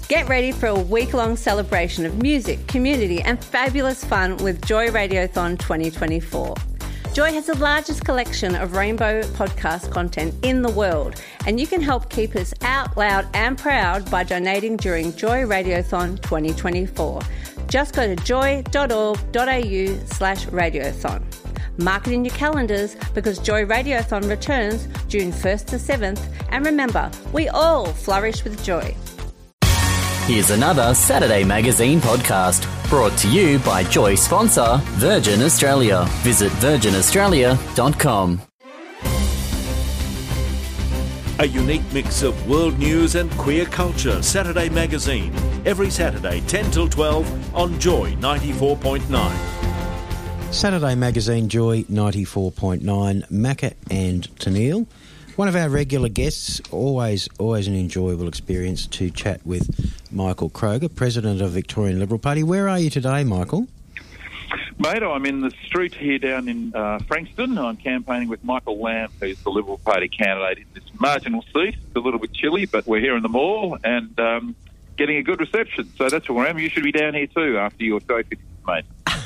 Get ready for a week-long celebration of music, community and fabulous fun with Joy Radiothon 2024. Joy has the largest collection of rainbow podcast content in the world, and you can help keep us out loud and proud by donating during Joy Radiothon 2024. Just go to joy.org.au/radiothon. Mark it in your calendars because Joy Radiothon returns June 1st to 7th, and remember, we all flourish with joy. Here's another Saturday Magazine podcast brought to you by Joy sponsor Virgin Australia. Visit virginaustralia.com. A unique mix of world news and queer culture. Saturday Magazine. Every Saturday 10 till 12 on Joy 94.9. Saturday Magazine, Joy 94.9. Macca and Tennille. One of our regular guests, always an enjoyable experience to chat with Michael Kroger, President of Victorian Liberal Party. Where are you today, Michael? Mate, I'm in the street here down in Frankston. I'm campaigning with Michael Lamb, who's the Liberal Party candidate in this marginal seat. It's a little bit chilly, but we're here in the mall and getting a good reception. So that's where I am. You should be down here too after your show, mate.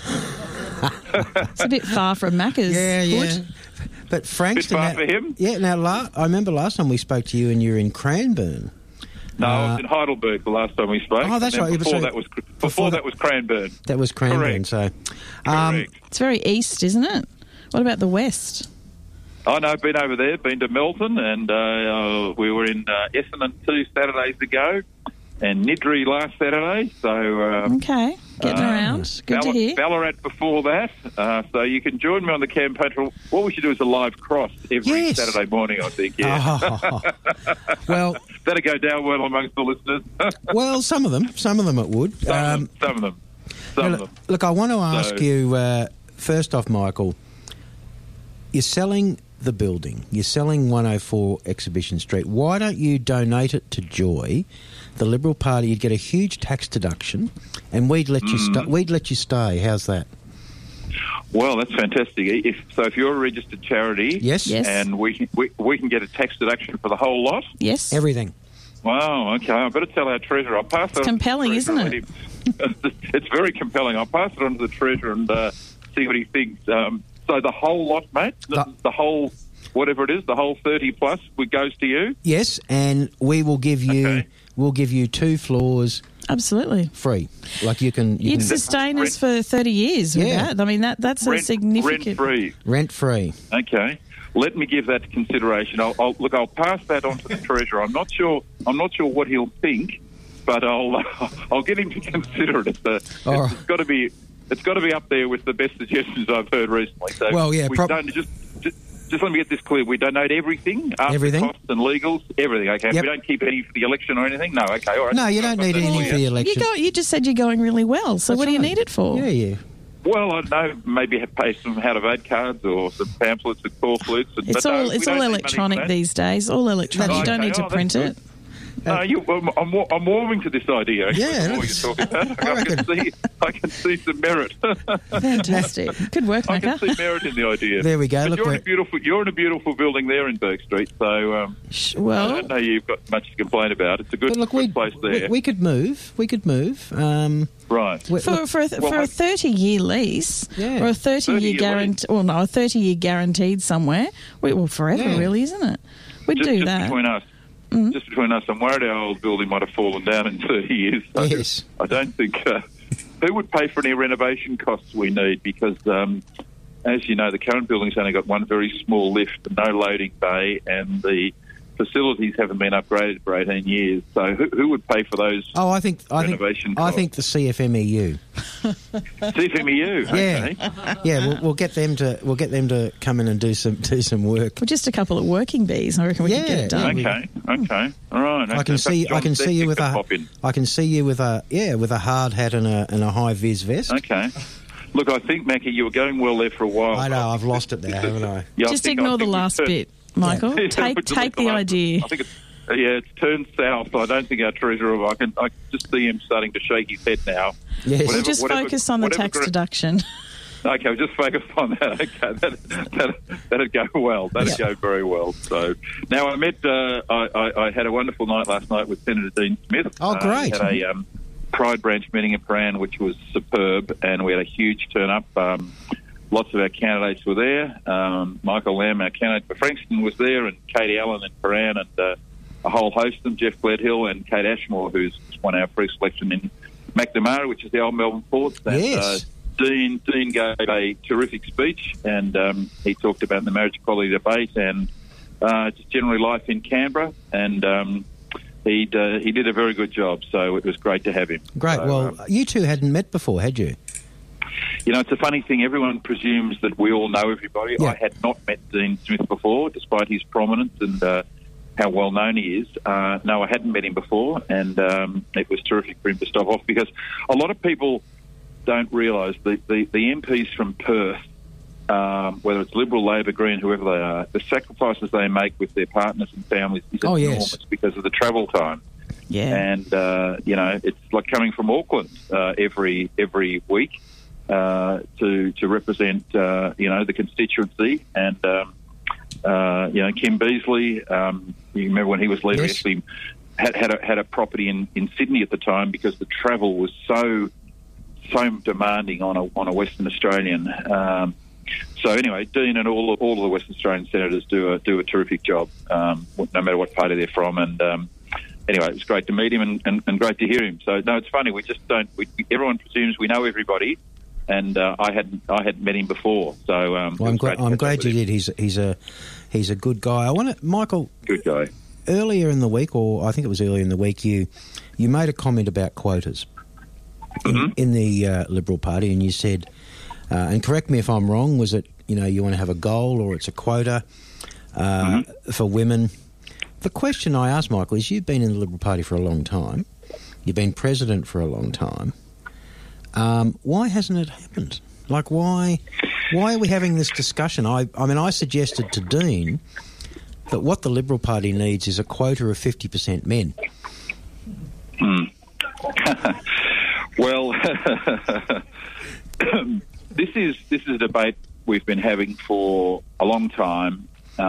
It's a bit far from Macca's. Yeah. But Frankston... Bit far for him? Yeah, now, I remember last time we spoke to you and you were in Cranbourne. No, I was in Heidelberg the last time we spoke. Oh, that's right. Before that was Cranbourne. That was Cranbourne, Correct. so... Correct. It's very east, isn't it? What about the west? Oh, no, I've been over there, been to Melton, and we were in Essendon 2 Saturdays ago, and Niddry last Saturday, so... Okay, getting around. Good to hear. Ballarat before that, so you can join me on the campaign. What we should do is a live cross every Saturday morning, I think, yeah. Oh. Well... That'll go down well amongst the listeners. Well, some of them it would. Some of them. Look, I want to ask you, first off, Michael, you're selling the building. You're selling 104 Exhibition Street. Why don't you donate it to Joy, the Liberal Party? You'd get a huge tax deduction, and we'd let you stay. How's that? Well, that's fantastic. If you're a registered charity, yes, and we can get a tax deduction for the whole lot. Yes, everything. Wow. Okay, I better tell our treasurer. I'll pass it. It's compelling, isn't it? It's very compelling. I'll pass it on to the treasurer and see what he thinks. So the whole lot, mate, the whole, whatever it is, the whole 30 plus, goes to you? Yes, and we will give you we'll give you 2 floors absolutely free. Like you'd sustain us for 30 years with that. I mean that's a significant rent free. Okay. Let me give that consideration. I'll pass that on to the treasurer. I'm not sure what he'll think, but I'll get him to consider it. It's got to be up there with the best suggestions I've heard recently. So just let me get this clear. We donate everything, after costs and legals, everything, okay? Yep. We don't keep any for the election or anything? No, okay, all right. No, you don't need anything for the election. You just said you're going really well, so what do you need it for? Yeah. Well, I don't know, maybe pay some how to vote cards or some pamphlets and call flutes. It's all electronic these days, all electronic. You don't need to print it. No, I'm warming to this idea. Yeah, what you're talking about. I can see some merit. Fantastic. Good work, Macca. I can see merit in the idea. There we go. But you're in a beautiful building there in Burke Street, so I don't know you've got much to complain about. It's a good place there. We could move. Right. For a 30-year lease or a 30-year guarantee, a 30-year guaranteed somewhere, forever really, isn't it? We'd do that. Between us. Just between us, I'm worried our old building might have fallen down in 30 years. So yes. I don't think... who would pay for any renovation costs we need? Because, as you know, the current building's only got one very small lift, no loading bay, and the facilities haven't been upgraded for 18 years. So who would pay for those renovation costs? I think the CFMEU. CFMEU, okay. Yeah, we'll get them to come in and do some work. Well, just a couple of working bees, I reckon we can get it done. Okay, all right. I can see you with a hard hat and a high vis vest. Okay. Look, I think, Mackie, you were going well there for a while. I know, I've lost it there, haven't I? Just ignore the last bit, Michael. Yeah. Take the idea. I think it's turned south. I don't think our treasurer... I can just see him starting to shake his head now. Yes. We'll just focus on the tax deduction. Okay, we'll just focus on that. Okay, that'd go well. That'd go very well. So now I met. I had a wonderful night last night with Senator Dean Smith. Oh, great! Had a Pride branch meeting in Prahran, which was superb, and we had a huge turn up. Lots of our candidates were there. Michael Lamb, our candidate for Frankston, was there, and Katie Allen in Prahran, and a whole host of them, Jeff Gledhill and Kate Ashmore, who's won our pre-selection in McNamara, which is the old Melbourne Forts. Yes. And, Dean gave a terrific speech, and he talked about the marriage equality debate and just generally life in Canberra, and he did a very good job, so it was great to have him. Great. So, well, you two hadn't met before, had you? You know, it's a funny thing. Everyone presumes that we all know everybody. Yeah. I had not met Dean Smith before, despite his prominence and how well known he is. No, I hadn't met him before, and it was terrific for him to stop off, because a lot of people don't realise the MPs from Perth, whether it's Liberal, Labor, Green, whoever they are, the sacrifices they make with their partners and families is enormous because of the travel time. Yeah. And, you know, it's like coming from Auckland every week to represent, you know, the constituency. And, you know, Kim Beazley, you remember when he was leader, Yes. actually had a property in Sydney at the time because the travel was so demanding on a Western Australian. So anyway, Dean and all of the Western Australian senators do a terrific job, no matter what party they're from. And anyway, it was great to meet him and great to hear him. So no, it's funny. We just don't. Everyone presumes we know everybody, and I hadn't met him before. So well, I'm glad you did. He's a good guy. I want to, Michael. Good guy. Earlier in the week, or I think it was earlier in the week, you made a comment about quotas in the Liberal Party, and you said, and correct me if I'm wrong, was it, you know, you want to have a goal or it's a quota for women? The question I asked, Michael, is you've been in the Liberal Party for a long time. You've been president for a long time. Why hasn't it happened? Like, why are we having this discussion? I mean, I suggested to Dean that what the Liberal Party needs is a quota of 50% men. Well, this is a debate we've been having for a long time.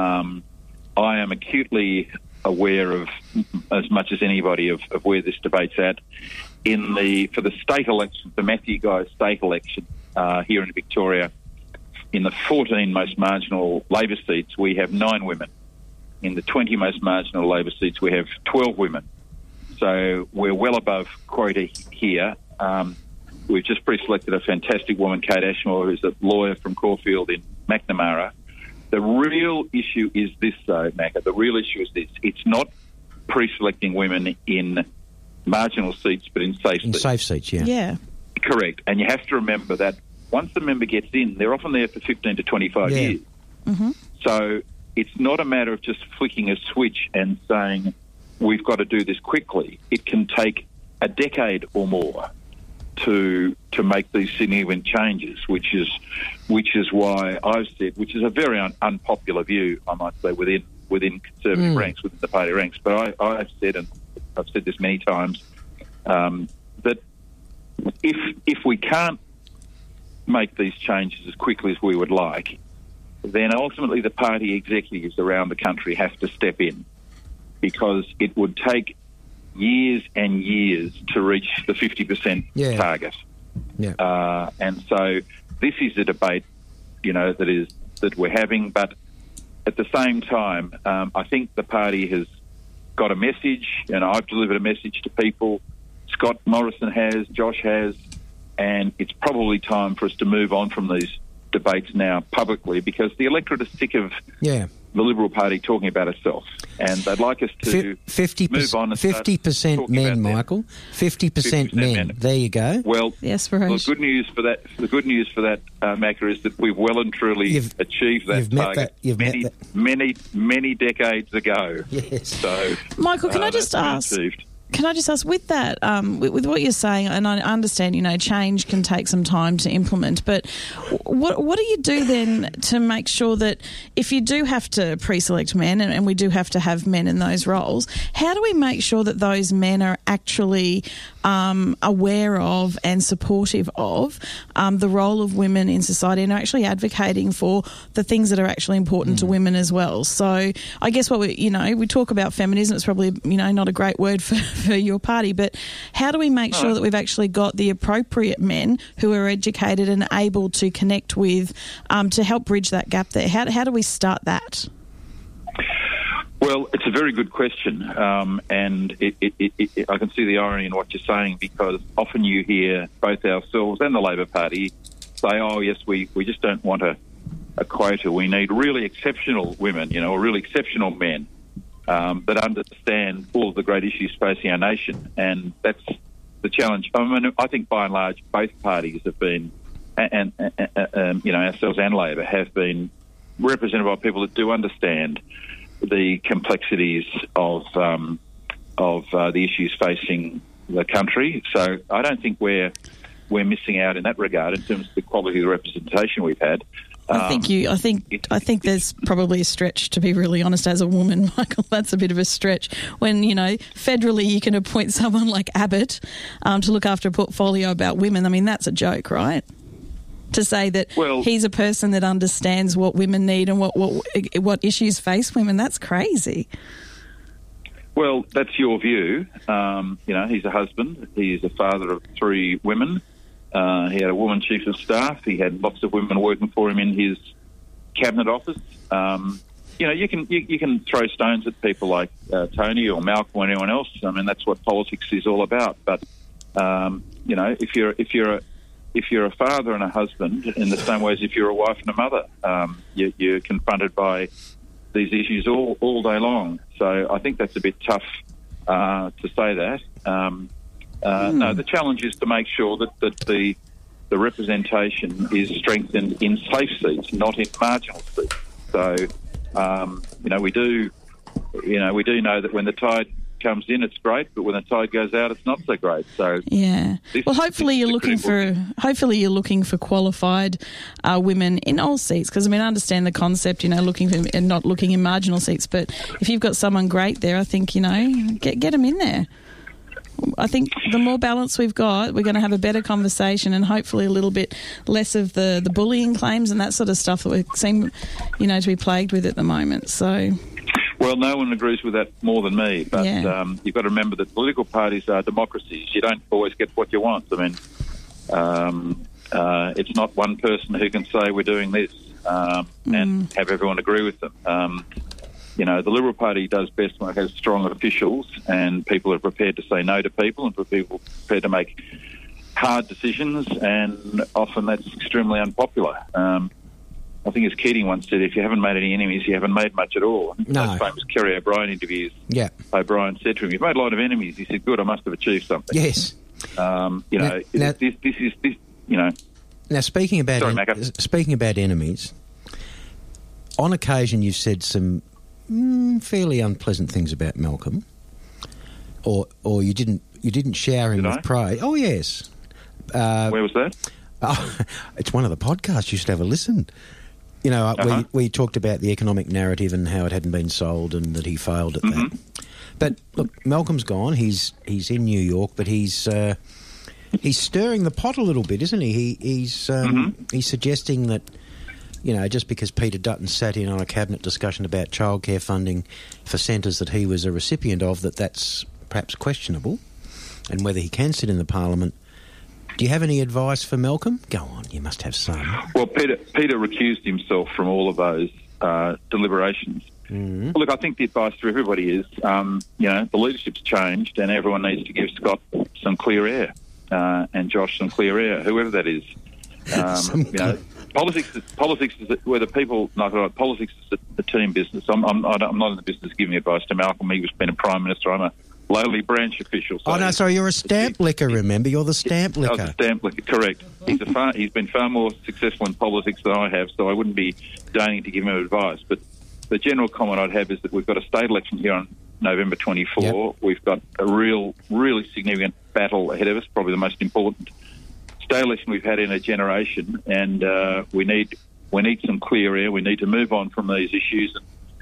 I am acutely aware of, as much as anybody, of where this debate's at. For the state election, the Matthew Guy state election here in Victoria, in the 14 most marginal Labor seats, we have 9 women. In the 20 most marginal Labor seats, we have 12 women. So we're well above quota here. We've just pre-selected a fantastic woman, Kate Ashmore, who's a lawyer from Caulfield in McNamara. The real issue is this, though, Macca. The real issue is this. It's not pre-selecting women in marginal seats, but in safe seats. In safe seats, yeah. Yeah. Correct. And you have to remember that once the member gets in, they're often there for 15 to 25 years. Mm-hmm. So it's not a matter of just flicking a switch and saying, we've got to do this quickly. It can take a decade or more to make these significant changes, which is why I've said, which is a very unpopular view, I might say, within conservative ranks, within the party ranks. But I've said, and I've said this many times, that if we can't make these changes as quickly as we would like, then ultimately the party executives around the country have to step in, because it would take years and years to reach the 50% target. Yeah. And so this is a debate, you know, that we're having. But at the same time, I think the party has got a message, and I've delivered a message to people. Scott Morrison has, Josh has, and it's probably time for us to move on from these debates now publicly, because the electorate is sick of the Liberal Party talking about itself, and they'd like us to 50%, move on and 50% men, Michael. 50% men. There you go. Well, yes, the good news for that, Macca, is that we've well and truly achieved that target many decades ago. Yes. So, Michael, can I just ask? Can I just ask, with that, with what you're saying, and I understand, you know, change can take some time to implement, but what do you do then to make sure that if you do have to pre-select men, and we do have to have men in those roles, how do we make sure that those men are actually aware of and supportive of the role of women in society and are actually advocating for the things that are actually important to women as well. So I guess what we talk about feminism, it's probably, not a great word for your party, but how do we make sure that we've actually got the appropriate men who are educated and able to connect with to help bridge that gap there? How do we start that? Well, it's a very good question, and I can see the irony in what you're saying, because often you hear both ourselves and the Labor Party say, oh, yes, we just don't want a quota. We need really exceptional women, or really exceptional men that understand all of the great issues facing our nation, and that's the challenge. I mean, I think by and large both parties have been, and ourselves and Labor have been represented by people that do understand the complexities of the issues facing the country. So I don't think we're missing out in that regard in terms of the quality of the representation we've had. I think there's probably a stretch, to be really honest, as a woman, Michael. That's a bit of a stretch. When, federally you can appoint someone like Abbott to look after a portfolio about women. I mean, that's a joke, right? To say that he's a person that understands what women need and what issues face women, that's crazy. Well, that's your view. He's a husband. He's a father of 3 women. He had a woman chief of staff. He had lots of women working for him in his cabinet office. You can throw stones at people like Tony or Malcolm or anyone else. I mean, that's what politics is all about. But if you're a father and a husband, in the same way as if you're a wife and a mother, you're confronted by these issues all day long. So I think that's a bit tough to say that. No, the challenge is to make sure that the representation is strengthened in safe seats, not in marginal seats. So, we do know that when the tide comes in, it's great, but when the tide goes out, it's not so great. So yeah. Well, hopefully you're looking for qualified women in all seats, because I understand the concept, looking for and not looking in marginal seats. But if you've got someone great there, I think get them in there. I think the more balance we've got, we're going to have a better conversation and hopefully a little bit less of the bullying claims and that sort of stuff that we seem, to be plagued with at the moment. So. Well, no one agrees with that more than me, but you've got to remember that political parties are democracies. You don't always get what you want. I mean, it's not one person who can say we're doing this and have everyone agree with them. The Liberal Party does best when it has strong officials and people are prepared to say no to people and people prepared to make hard decisions, and often that's extremely unpopular. I think as Keating once said, if you haven't made any enemies, you haven't made much at all. No. Those famous Kerry O'Brien interviews. Yeah. O'Brien said to him, "You've made a lot of enemies." He said, "Good, I must have achieved something." Yes. This is. Now, speaking about enemies, on occasion you've said some fairly unpleasant things about Malcolm, or you didn't shower him with praise. Oh yes. Where was that? Oh, it's one of the podcasts. You should have a listen. We talked about the economic narrative and how it hadn't been sold and that he failed at that. But look, Malcolm's gone. He's in New York, but he's stirring the pot a little bit, isn't he? He's suggesting that, just because Peter Dutton sat in on a cabinet discussion about childcare funding for centres that he was a recipient of, that's perhaps questionable, and whether he can sit in the Parliament. Do you have any advice for Malcolm? Go on, you must have some. Well, Peter recused himself from all of those deliberations. Well, look, I think the advice to everybody is, the leadership's changed and everyone needs to give Scott some clear air and Josh some clear air, whoever that is. Politics is whether people. No, politics is a team business. I'm not in the business of giving advice to Malcolm. He was been a prime minister. I'm a lowly branch official. So sorry, you're a stamp licker. Remember, you're the stamp licker. I was a stamp licker, correct. He's been far more successful in politics than I have, so I wouldn't be deigning to give him advice. But the general comment I'd have is that we've got a state election here on November 24. Yep. We've got a really significant battle ahead of us, probably the most important state election we've had in a generation, and we need some clear air. We need to move on from these issues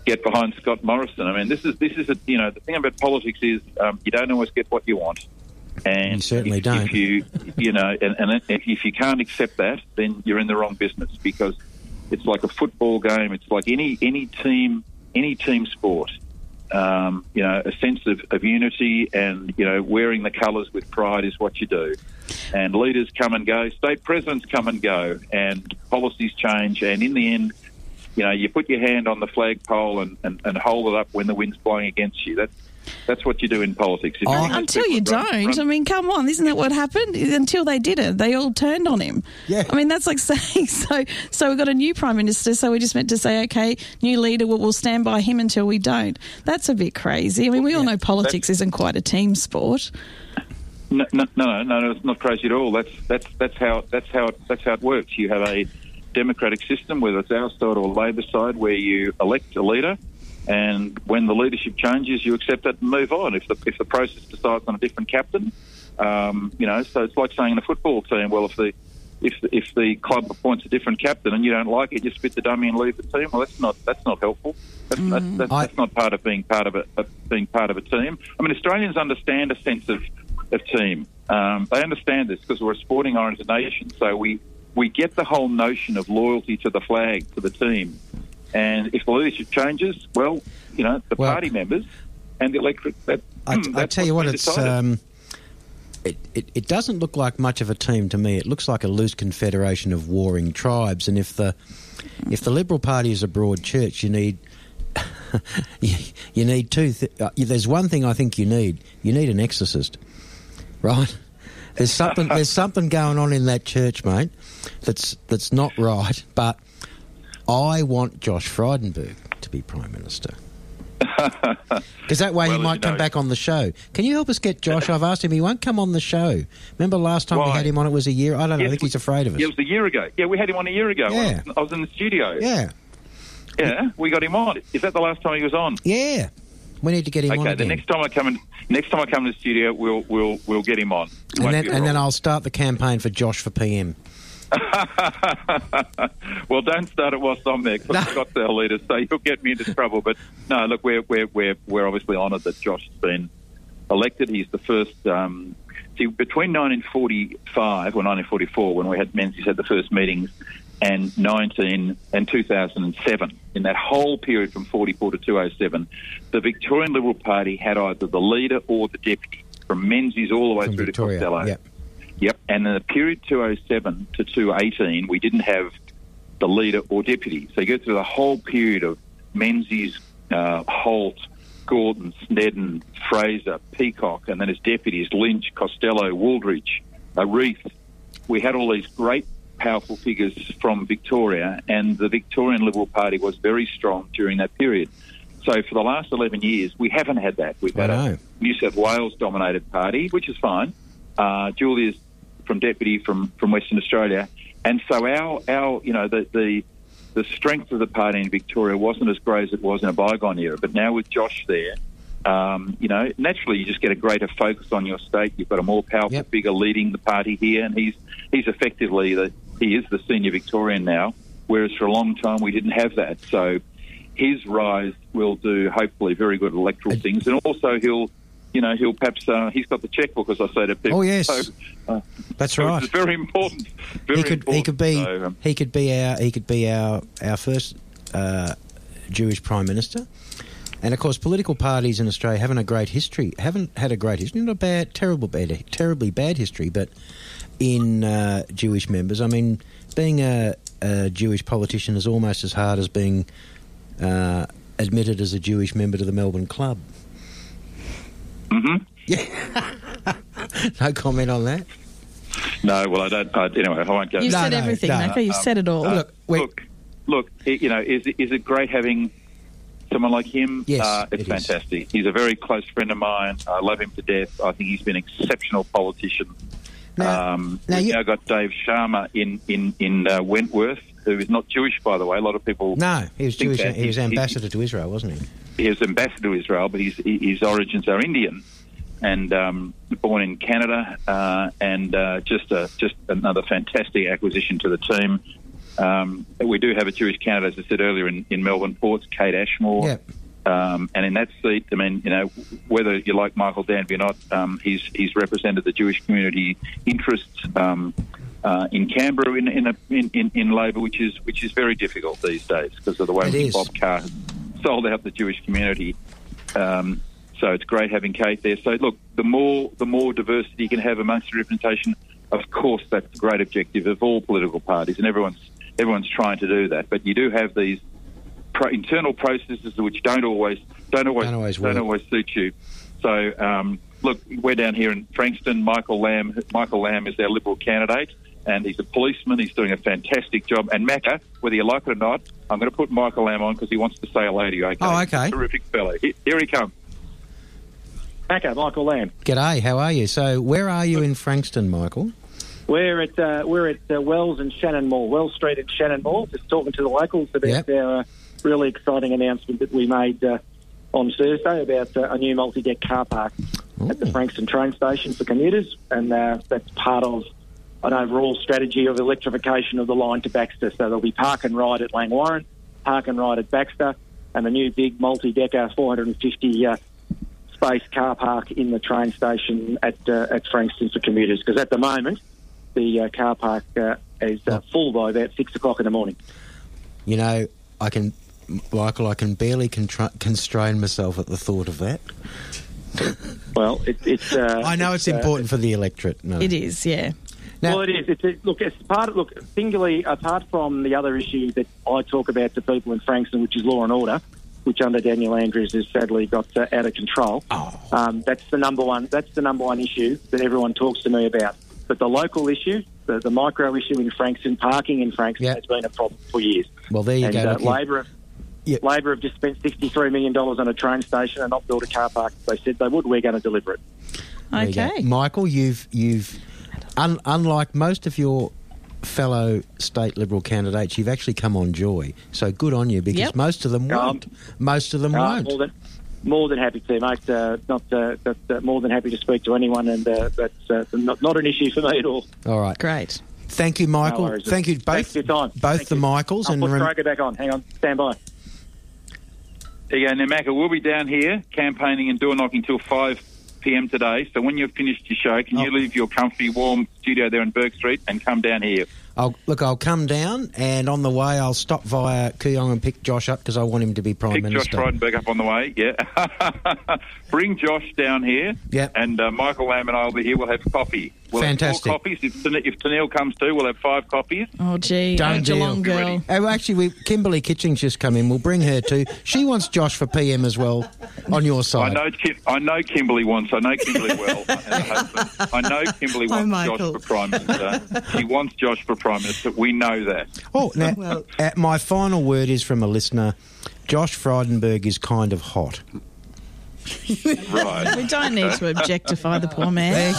get behind Scott Morrison. I mean, this is the thing about politics is you don't always get what you want. And you certainly don't. If if you can't accept that, then you're in the wrong business, because it's like a football game. It's like any team sport. A sense of unity and, wearing the colours with pride is what you do. And leaders come and go, state presidents come and go, and policies change. And in the end, you put your hand on the flagpole and hold it up when the wind's blowing against you. That's what you do in politics. Until you don't. I mean, come on, isn't that what happened? Until they did it, they all turned on him. Yeah. I mean, that's like saying, so we've got a new Prime Minister, so we're just meant to say, okay, new leader, we'll stand by him until we don't. That's a bit crazy. I mean, we all know politics isn't quite a team sport. No, it's not crazy at all. That's how it works. You have a democratic system, whether it's our side or Labor side, where you elect a leader. And when the leadership changes, you accept it and move on. If the process decides on a different captain, so it's like saying in a football team, well, if the club appoints a different captain and you don't like it, you spit the dummy and leave the team. Well, that's not helpful. That's not part of being part of a team. I mean, Australians understand a sense of team. They understand this because we're a sporting oriented nation. So we get the whole notion of loyalty to the flag, to the team. And if the leadership changes, the party members and the electorate... I tell you what, it doesn't look like much of a team to me. It looks like a loose confederation of warring tribes. And if the Liberal Party is a broad church, you need... you need two... there's one thing I think you need. You need an exorcist, right? There's something going on in that church, mate, that's not right, but... I want Josh Frydenberg to be Prime Minister. Because that way he might come back on the show. Can you help us get Josh? I've asked him. He won't come on the show. Remember last time we had him on, it was a year? I don't know. I think he's afraid of us. Yeah, it was a year ago. Yeah, we had him on a year ago. Yeah. I was in the studio. Yeah. Yeah, we got him on. Is that the last time he was on? Yeah. We need to get him on again. Okay, the next time I come to the studio, we'll get him on. And then I'll start the campaign for Josh for PM. Well, don't start it whilst I'm there, because Scott's our leader, so you'll get me into trouble. But no, look, we're obviously honoured that Josh has been elected. He's the first. Between 1945 or 1944, when we had Menzies had the first meetings, and 2007, in that whole period from 44 to 2007, the Victorian Liberal Party had either the leader or the deputy, from Menzies all the way through Victoria, to Costello. Yep, and in the period 2007 to 2018, we didn't have the leader or deputy. So you go through the whole period of Menzies, Holt, Gordon, Snedden, Fraser, Peacock, and then as deputies, Lynch, Costello, Wooldridge, Reith. We had all these great, powerful figures from Victoria, and the Victorian Liberal Party was very strong during that period. So for the last 11 years, we haven't had that. We've had a New South Wales-dominated party, which is fine. Julia's from deputy from Western Australia, and so the strength of the party in Victoria wasn't as great as it was in a bygone era. But now with Josh there, naturally you just get a greater focus on your state. You've got a more powerful figure leading the party here, and he's effectively he is the senior Victorian now, whereas for a long time we didn't have that. So his rise will do hopefully very good electoral things, and also he'll perhaps he's got the checkbook, as I say to people. Oh yes, so, that's right. It's very important. He could be our first Jewish Prime Minister, and of course, political parties in Australia haven't had a great history. Not a terribly bad history, but in Jewish members. I mean, being a Jewish politician is almost as hard as being admitted as a Jewish member to the Melbourne Club. Mm-hmm. Yeah. No comment on that. No, well, I don't. Anyway, I won't go. You said everything, Naka. You said it all. Look. Is it great having someone like him? Yes, it's fantastic. He's a very close friend of mine. I love him to death. I think he's been an exceptional politician. We've now got Dave Sharma in Wentworth, who is not Jewish, by the way. A lot of people. No, he was Jewish. He was ambassador to Israel, wasn't he? He was ambassador to Israel, but his origins are Indian, and born in Canada, and just another fantastic acquisition to the team. We do have a Jewish candidate, as I said earlier, in Melbourne Ports, Kate Ashmore. Yep. And in that seat, I mean, whether you like Michael Danby or not, he's represented the Jewish community interests in Canberra in Labor, which is very difficult these days because of the way Bob Carr has sold out the Jewish community. So it's great having Kate there. So look, the more diversity you can have amongst the representation, of course, that's the great objective of all political parties, and everyone's trying to do that. But you do have these internal processes which don't always suit you. So look, we're down here in Frankston. Michael Lamb is our Liberal candidate, and he's a policeman. He's doing a fantastic job. And Macca, whether you like it or not, I'm going to put Michael Lamb on because he wants to say hello to you. Okay? Oh, okay. Terrific fellow. Here he comes. Macca, Michael Lamb. G'day, how are you? So where are you in Frankston, Michael? We're at Wells and Shannon Mall, Wells Street and Shannon Mall, just talking to the locals about our really exciting announcement that we made on Thursday about a new multi-deck car park at the Frankston train station for commuters, and that's part of an overall strategy of electrification of the line to Baxter. So there'll be park and ride at Langwarrin, park and ride at Baxter, and a new big multi-decker 450 space car park in the train station at Frankston for commuters, because at the moment the car park is full by about 6 o'clock in the morning. You know, Michael, I can barely constrain myself at the thought of that. Well, it's. I know it's important for the electorate. No. It is, yeah. Now, well, it is. Singularly, apart from the other issue that I talk about to people in Frankston, which is law and order, which under Daniel Andrews has sadly got out of control. That's the number one. That's the number one issue that everyone talks to me about. But the local issue, the micro issue in Frankston, parking in Frankston, has been a problem for years. Well, there you go. Labor have just spent $63 million on a train station and not built a car park. They said they would. We're going to deliver it. Okay, Michael, you've unlike most of your fellow state Liberal candidates, you've actually come on Joy. So good on you, because most of them won't. Most of them won't. More than happy to, mate. More than happy to speak to anyone, and that's not an issue for me at all. All right, great. Thank you, Michael. No Thank you both. Thanks for your time. Both the Michaels. I'll put Kroger back on. Hang on, stand by. There you go. Now, Macca, we'll be down here campaigning and door knocking till 5 p.m. today. So when you've finished your show, can you leave your comfy, warm studio there in Burke Street and come down here? I'll come down, and on the way I'll stop via Kooyong and pick Josh up because I want him to be Prime Minister. Pick Josh Frydenberg up on the way, yeah. Bring Josh down here, and Michael Lamb and I will be here. We'll have coffee. We'll Fantastic. have 4 coffees. If Tennille comes too, we'll have 5 coffees. Oh, gee. Don't Geelong girl. Oh, actually, Kimberly Kitching's just come in. We'll bring her too. She wants Josh for PM as well on your side. I know Kimberly wants. I know Kimberly well. I know Kimberly wants Josh for Prime Minister. She wants Josh for Prime Minister. We know that. Oh, now, my final word is from a listener. Josh Frydenberg is kind of hot. Right. We don't need to objectify the poor man.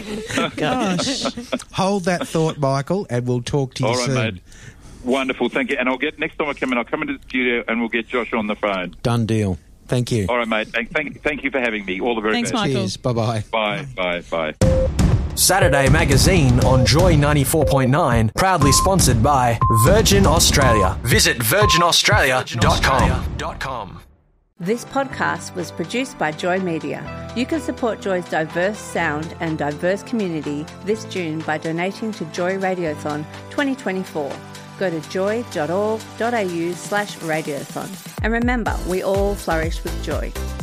Gosh. Hold that thought, Michael, and we'll talk to you soon. All right, mate. Wonderful, thank you. And next time I come in, I'll come into the studio and we'll get Josh on the phone. Done deal. Thank you. All right, mate. Thank you for having me. All the very best. best. Michael. Cheers. Bye-bye. Bye. Saturday Magazine on Joy 94.9, proudly sponsored by Virgin Australia. Visit virginaustralia.com. This podcast was produced by Joy Media. You can support Joy's diverse sound and diverse community this June by donating to Joy Radiothon 2024. Go to joy.org.au/radiothon. And remember, we all flourish with joy.